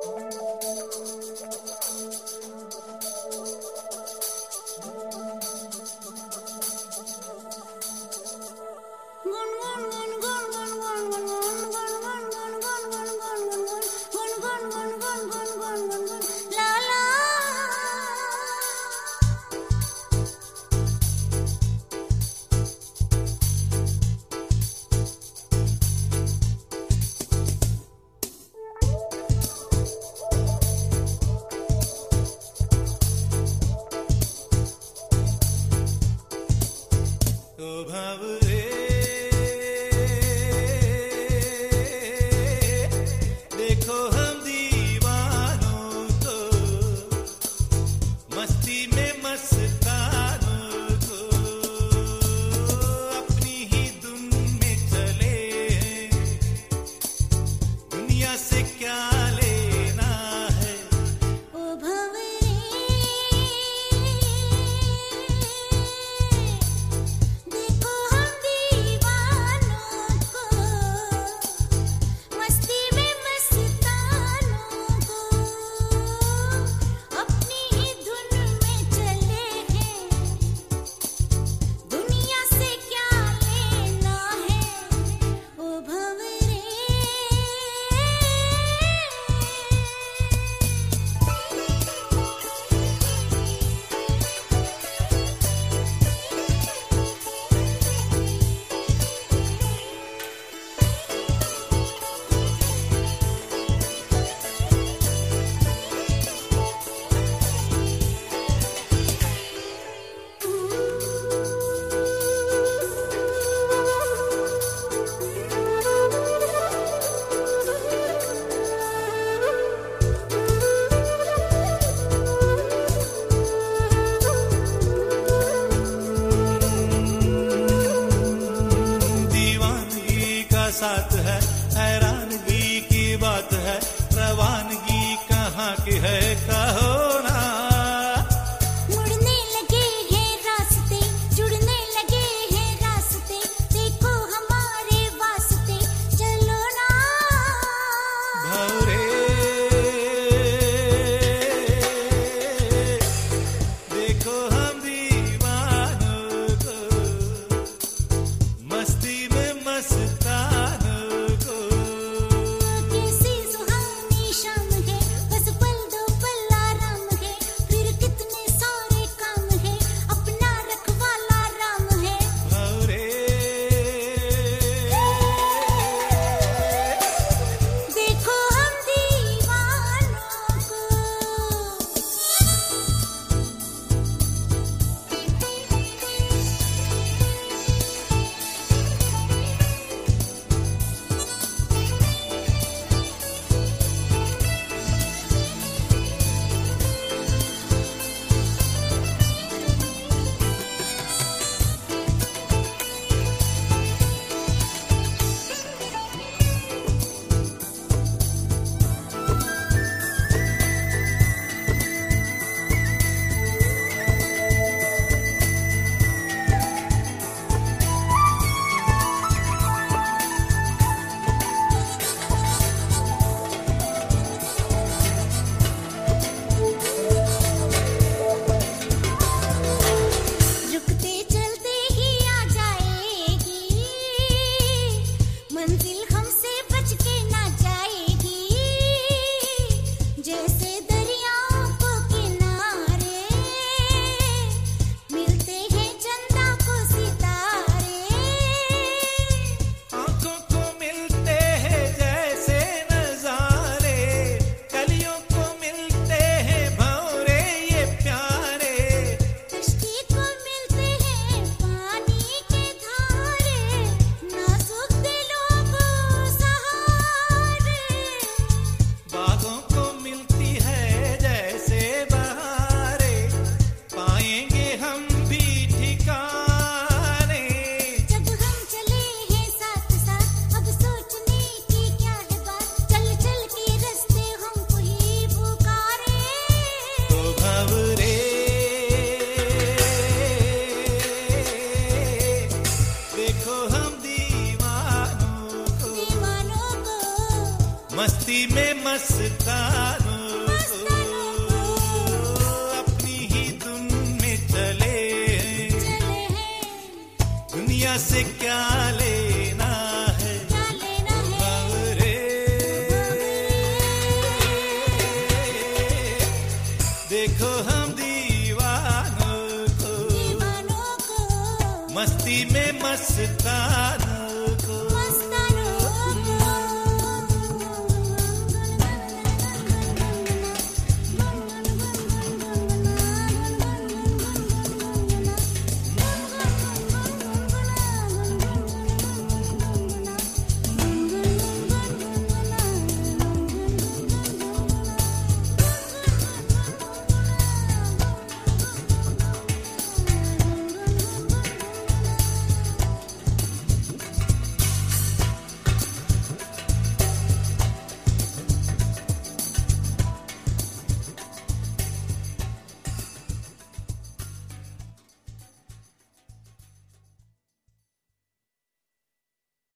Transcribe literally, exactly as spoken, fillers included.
साथ है, हैरानगी की बात है, रवानगी कहाँ की है कहो ना। मुड़ने लगे हैं रास्ते, जुड़ने लगे हैं रास्ते, देखो हमारे वास्ते चलो ना। भौरे देखो हम दीवानों को, मस्ती में मस्तानों को। कैसी सुहानी शाम है, बस पल दो पल आराम है, फिर कितने सारे काम है, अपना रखवाला राम है। भौरे देखो हम दीवानों को। रुकते चलते ही आ जाएगी, मंजिल हमसे बच के ना जाएगी। जैसे दरियाओं को किनारे मिलते हैं चंदा को सितारे। आंखों को मिलते हैं जैसे नजारे, कलियों को मिलते हैं भौरे ये प्यारे। कश्ती को मिलते हैं पानी के धारे, नाजुक दिलों को सहारे। बागों को मिलती है जैसे बहारे, पाएंगे हम भी ठिकाने। जब हम चले हैं साथ साथ, अब सोचने की क्या है बात, चल चल के रास्ते हमको ही पुकारे। तो भंवरे देखो हम दीवानों को, दीवानों को मस्ती में मस्तानों हमसे क्या लेना है, क्या लेना है बावरे। देखो हम दीवानों को दीवानों को मस्ती में मस्ताना